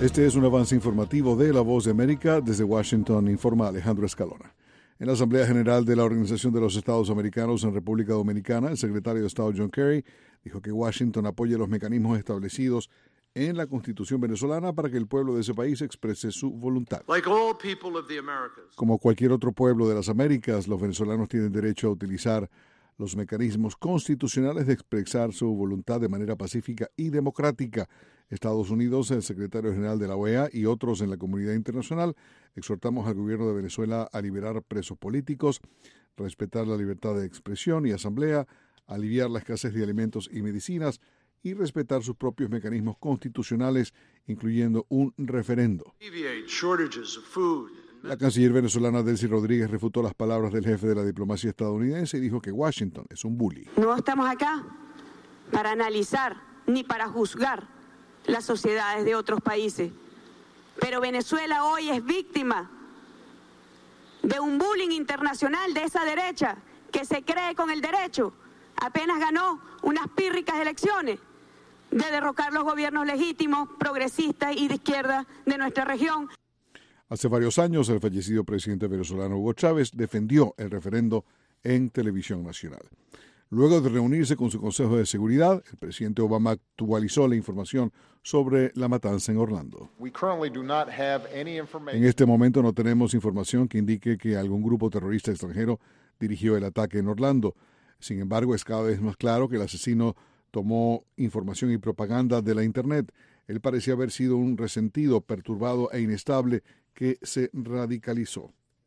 Este es un avance informativo de La Voz de América. Desde Washington informa Alejandro Escalona. En la Asamblea General de la Organización de los Estados Americanos en República Dominicana, el secretario de Estado John Kerry dijo que Washington apoya los mecanismos establecidos en la Constitución venezolana para que el pueblo de ese país exprese su voluntad. Como cualquier otro pueblo de las Américas, los venezolanos tienen derecho a utilizar los mecanismos constitucionales de expresar su voluntad de manera pacífica y democrática. Estados Unidos, el secretario general de la OEA y otros en la comunidad internacional exhortamos al gobierno de Venezuela a liberar presos políticos, respetar la libertad de expresión y asamblea, aliviar la escasez de alimentos y medicinas y respetar sus propios mecanismos constitucionales, incluyendo un referendo. La canciller venezolana Delcy Rodríguez refutó las palabras del jefe de la diplomacia estadounidense y dijo que Washington es un bully. No estamos acá para analizar ni para juzgar las sociedades de otros países, pero Venezuela hoy es víctima de un bullying internacional de esa derecha que se cree con el derecho, apenas ganó unas pírricas elecciones, de derrocar los gobiernos legítimos, progresistas y de izquierda de nuestra región. Hace varios años, el fallecido presidente venezolano Hugo Chávez defendió el referendo en televisión nacional. Luego de reunirse con su Consejo de Seguridad, el presidente Obama actualizó la información sobre la matanza en Orlando. En este momento no tenemos información que indique que algún grupo terrorista extranjero dirigió el ataque en Orlando. Sin embargo, es cada vez más claro que el asesino tomó información y propaganda de la Internet. Él parecía haber sido un resentido, perturbado e inestable que se radicalizó.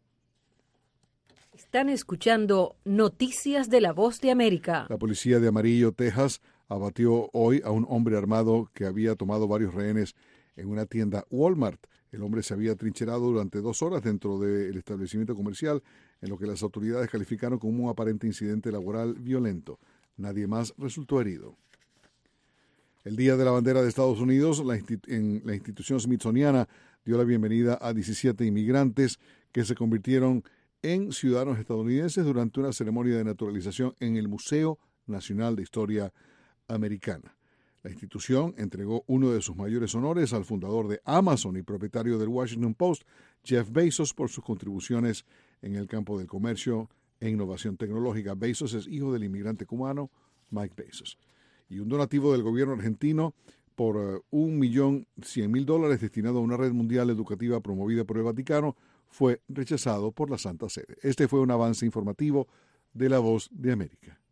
Están escuchando Noticias de La Voz de América. La policía de Amarillo, Texas, abatió hoy a un hombre armado que había tomado varios rehenes en una tienda Walmart. El hombre se había trincherado durante 2 horas dentro del establecimiento comercial, en lo que las autoridades calificaron como un aparente incidente laboral violento. Nadie más resultó herido. El Día de la Bandera de Estados Unidos, en la institución smithsoniana dio la bienvenida a 17 inmigrantes que se convirtieron en ciudadanos estadounidenses durante una ceremonia de naturalización en el Museo Nacional de Historia Americana. La institución entregó uno de sus mayores honores al fundador de Amazon y propietario del Washington Post, Jeff Bezos, por sus contribuciones en el campo del comercio e innovación tecnológica. Bezos es hijo del inmigrante cubano Mike Bezos. Y un donativo del gobierno argentino por $1.100.000 destinado a una red mundial educativa promovida por el Vaticano fue rechazado por la Santa Sede. Este fue un avance informativo de La Voz de América.